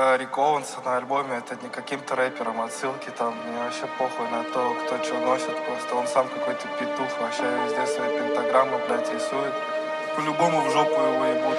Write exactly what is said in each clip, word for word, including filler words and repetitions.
про Рико Оуэнса на альбоме, это не каким-то рэпером, отсылки там, мне вообще похуй на то, кто что носит, просто он сам какой-то петух, вообще везде свои пентаграммы, блядь, рисует. По-любому в жопу его ебут.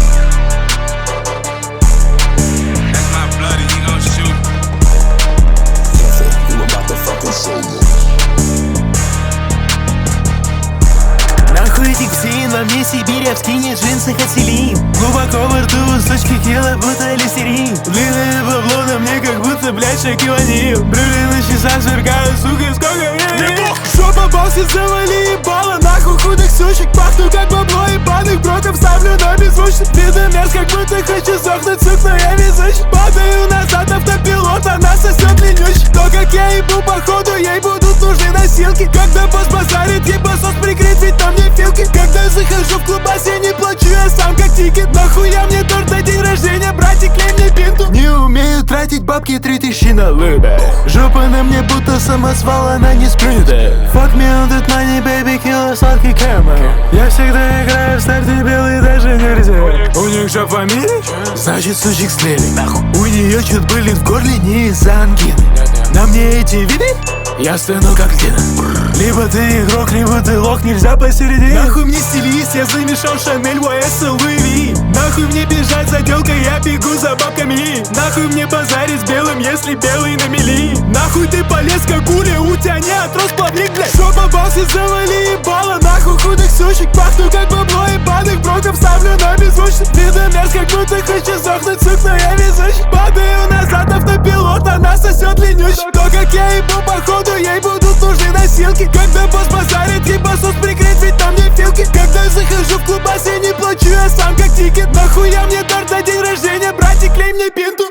Нахуй этих псин, во мне Сибирь, а в скине джинсах от Селин. Глубоко во рту, сучки кило, будто листерин. Длинное бабло на мне, как будто, блядь, шокиванил. Брюли на часах сверкают, сука, сколько времени. Жопа босси, завали ебало, нахуй худых сучек. Пахну как бабло ебаных броков, ставлю на беззвучно. Видно мерз, как будто хочу сохнуть, сук, но я везуч. Падаю назад, автопилот, она сосет ленюч. То, как я ебу, походу, ей будут нужны носилки. Когда босс базарит, ебасос прикрыть, ведь там не филки. Когда захожу в клубас, я не плачу, я сам как тикет. Нахуя мне торт на день рождения, братик, лей мне пинту. Не умею тратить бабки, три тысячи на лыбе. Жопа на мне будто самосвал, она не спринтер. Fuck me on that money, baby, kill сладкий кэмер. Я всегда играю в старте белый, даже нельзя. У них что, фамилия? Значит, сучек слили. У нее чуть были в горле не из-за ангины. На мне эти виды? Я стану как Дина. Либо ты игрок, либо ты лох, нельзя посередине. Нахуй мне стилист, я замешал Шанель, уай эс, Луи Ви. Нахуй мне бежать за делкой, я бегу за бабками. Нахуй мне базарить с белым, если белый на мели. Нахуй ты полез как гуля, у тебя не отрос плавник, блядь. Жопа босси, завали ебало, нахуй худых сучек. Пахну как бабло ебаных броков, ставлю на беззвучно. Видно мерз, как будто хочу сохнуть, сук, но я везуч. Падаю назад, автопилот, она сосет ленюч. То, как я ебу, походу, ей будут нужны носилки. Когда босс базарит, ебасос прикрыть, ведь там не филки. Когда захожу в клубас, я не плачу, я сам как тикет. Нахуя мне торт на день рождения, братик, лей мне пинту.